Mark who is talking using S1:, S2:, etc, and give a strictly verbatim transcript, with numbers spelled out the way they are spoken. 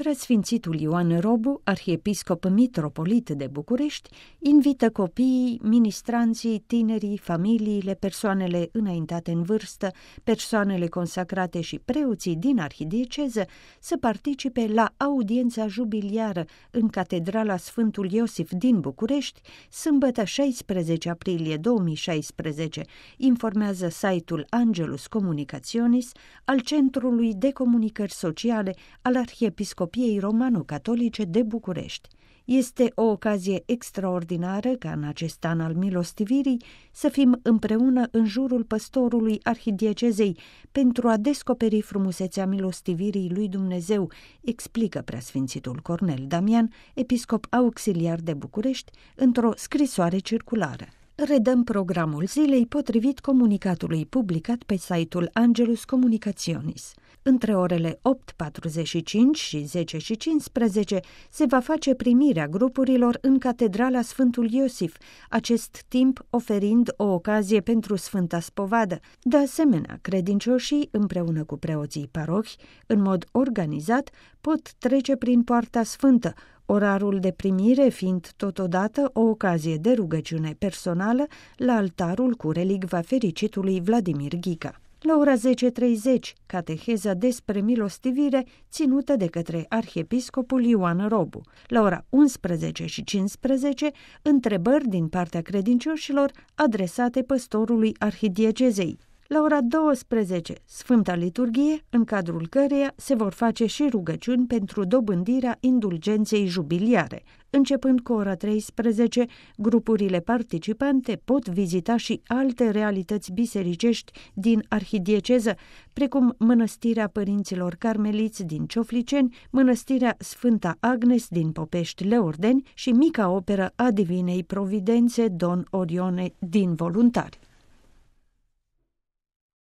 S1: Preasfințitul Ioan Robu, arhiepiscop mitropolit de București, invită copiii, ministranții, tinerii, familiile, persoanele înaintate în vârstă, persoanele consacrate și preoții din arhidieceză să participe la audiența jubiliară în Catedrala Sfântul Iosif din București, sâmbătă șaisprezece aprilie două mii șaisprezece, informează site-ul Angelus Communicationis al Centrului de Comunicări Sociale al Arhiepiscopiei Romano-Catolice de București. Este o ocazie extraordinară ca în acest an al milostivirii să fim împreună în jurul păstorului arhidiecezei pentru a descoperi frumusețea milostivirii lui Dumnezeu, explică preasfințitul Cornel Damian, episcop auxiliar de București, într-o scrisoare circulară. Redăm programul zilei potrivit comunicatului publicat pe site-ul Angelus Communicationis. Între orele opt patruzeci și cinci și zece și cincisprezece se va face primirea grupurilor în Catedrala Sfântul Iosif, acest timp oferind o ocazie pentru Sfânta Spovadă. De asemenea, credincioșii, împreună cu preoții parohi, în mod organizat, pot trece prin Poarta Sfântă, orarul de primire fiind totodată o ocazie de rugăciune personală la altarul cu relicva fericitului Vladimir Ghica. La ora zece și treizeci, cateheza despre milostivire ținută de către arhiepiscopul Ioan Robu. La ora unsprezece și cincisprezece, întrebări din partea credincioșilor adresate păstorului arhidiecezei. La ora douăsprezece, Sfânta Liturghie, în cadrul căreia se vor face și rugăciuni pentru dobândirea indulgenței jubiliare. Începând cu ora treisprezece, grupurile participante pot vizita și alte realități bisericești din arhidieceză, precum Mănăstirea Părinților Carmeliți din Ciofliceni, Mănăstirea Sfânta Agnes din Popești-Leordeni și mica operă a Divinei Providențe Don Orione din Voluntari.